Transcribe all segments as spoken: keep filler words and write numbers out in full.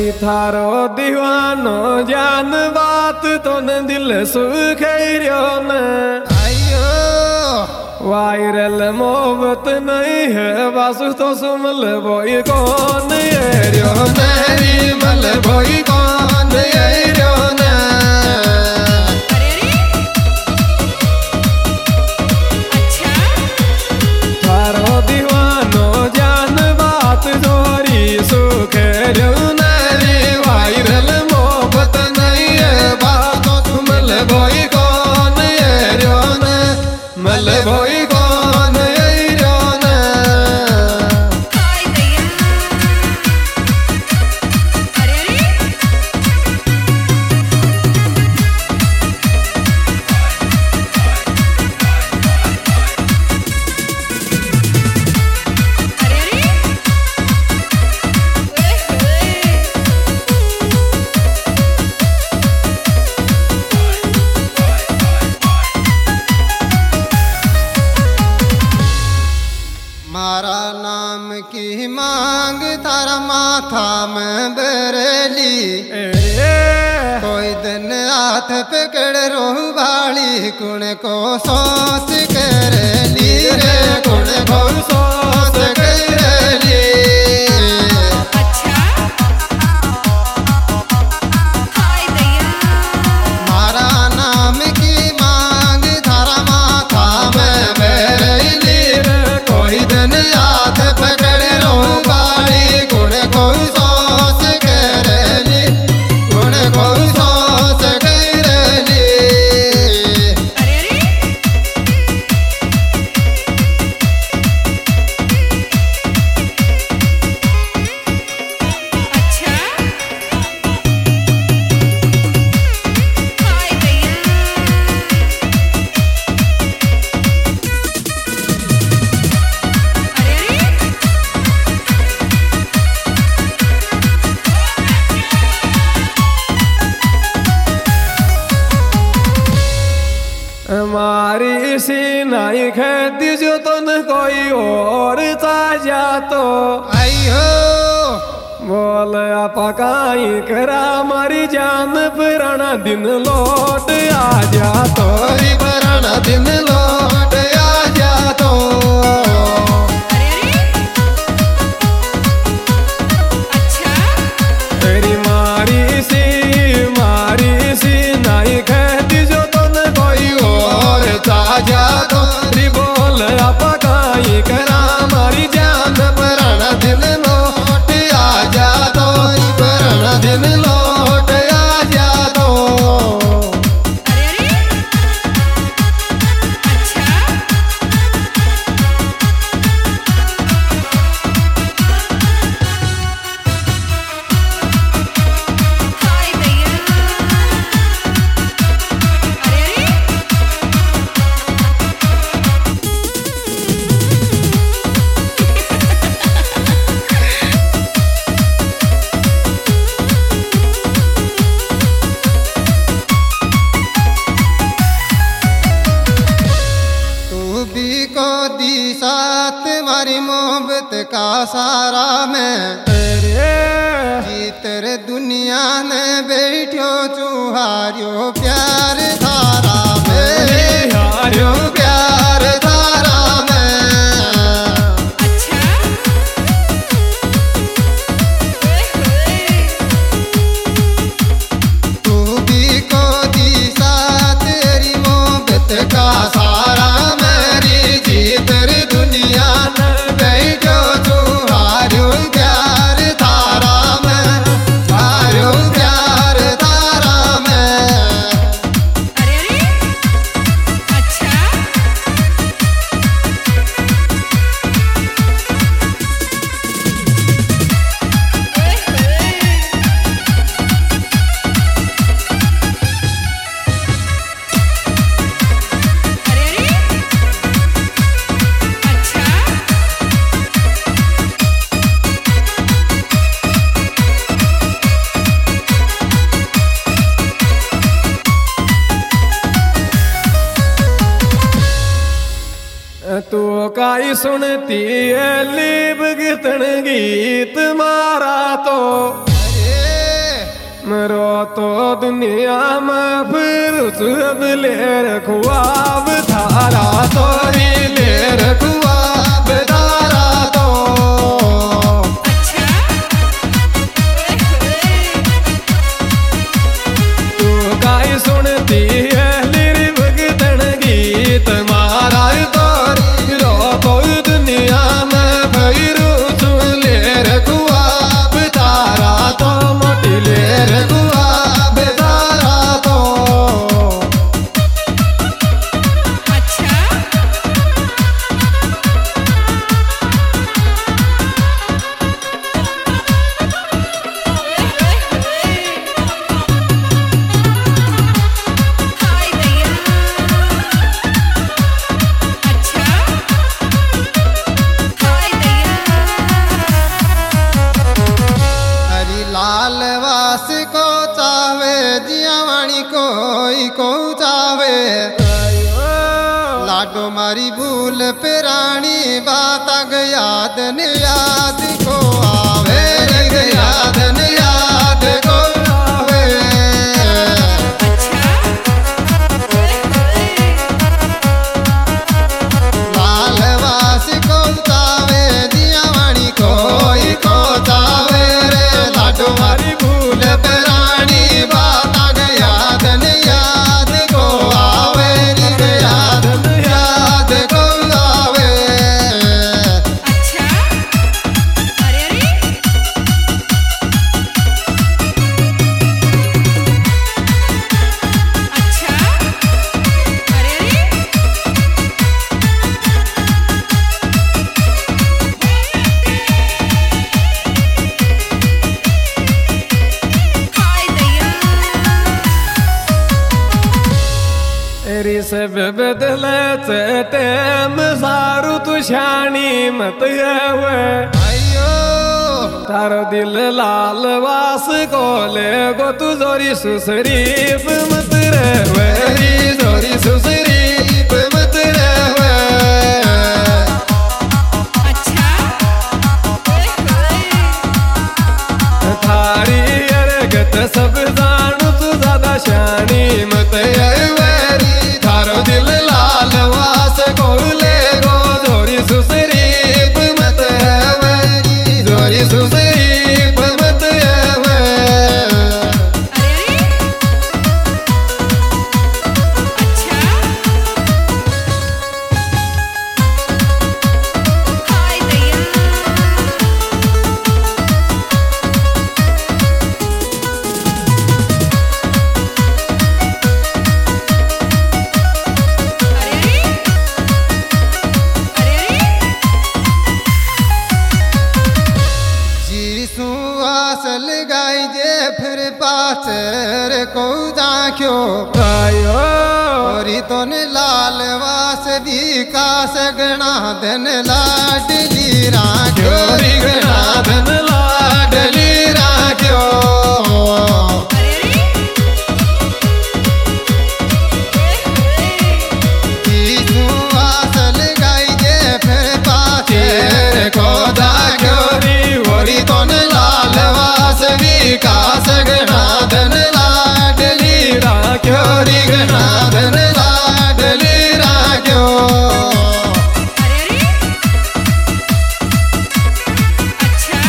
थारो दीवानो जान बात तो न दिल सुख न वायरल मोहब्बत नहीं है वासु तो सुमल बोई कौन एरियो नरी मल बोई कौन एरियो न अच्छा थारो दीवानो जान बात जोरी सुख नरी वायरल मोहब्बत नहीं है बात सुमल बोई कौन एरियो न मल बोई मारा नाम की मांग तारा माथा में बरेली कोई दिन हाथ पकड़ रो बाली कुण को सोच करेली रे कुण को सोच करेली मारा नाम की मांग तारा माथा में बरेली कोई दिन याद पकड़ रो बाली गुण को सोच करेली गुण को सोच करेली अच्छा हाय भैया हमारी सी नाई खेती जो तुम कोई और ताजा तो आइयो बोल पकाई करा हमारी जान पुराना दिन लौट आ जा तो पुराना दिन लौट आ जा तो अच्छा तेरी मारी सी मारी सी नाई खेती जो ताजा तो बोल पकाई करा हमारी जान पुराना दिन लौट आ जा तो पुराना दिन लौट आ जा तो अच्छा हाय भैया तुम्हारी मोहब्बत का सारा मैं तेरे दुनिया में बैठो चुहारियो प्यार धारा में हारियो प्यार धारा में अच्छा तू भी को दी साथ तेरी मोहब्बत का सारा मेरी जी तेरी दुनिया में बैठो चुहारियो प्यार धारा में हारियो प्यार धारा में अरे अच्छा तू काई सुनती है लीब गितन गीत मारा तो अरे मरो तो दुनिया में फिर अब ले रखवाब थारा तो ही ले रखवाब थारा तो तू गाय सुनती है लिरी भगतन गीत मारा तो रो तो दुनिया में फिर ले रखवाब थारा तो मोटी ले रखवाब थारा तो लालवास को चावे जियावाणी कोई को चावे लाडो मारी भूल पिरानी बात याद न याद को आवे याद न याद को आवे लालवास को चावे जियावाणी कोई को चावे तुम्हारी भूल प्राणी बात याद न याद को आवे याद न याद को आवे अच्छा अरे अरे अच्छा अरे तेरी सब बदले टेम सारू तू शानी मत हुए अयो तारो दिल लाल वास को ले गो तू जोरी सुसरी मत रहे जोरी सुसरी मत रहे अच्छा थारी अरगत सब जानू तू ज्यादा शानी मत हुए थारो दिल लाल वास को ले गो जोरी सुसरी मत हुए जोरी सुसरी मत हुए अरे अच्छा हाय दैया अरे अरे जीसु आसल गाई जे फिर पाचर को जाख्यो आयो औरी तो ने लाल वास विकास गणा धन लाडली राख्यो जोरी गणाधन लाडली राख्यो जीसु आसल गाई जे फिर पाचर को जाख्यो औरी तो ने लाल वास विकास गणा धन लाडली राख्यो री गणा धन लाडली राख्यो अच्छा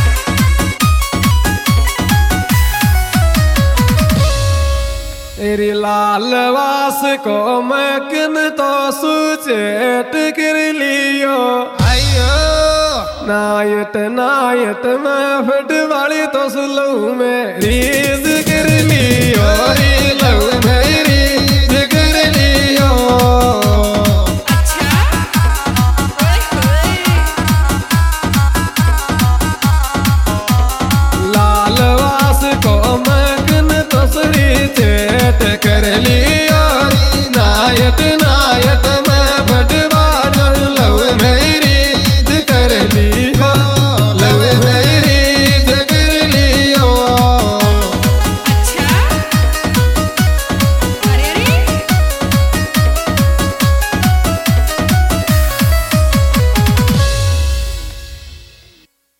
तेरी लाल वास को मैं किन तो सुचेत कर लियो अयो नायत नायत मैं फट वाली तो सुलऊ में रीज कर लियो री लऊ में रीज कर लियो अच्छा ओए होए लाल वास को मैं किन तो सुरी चेत कर लियो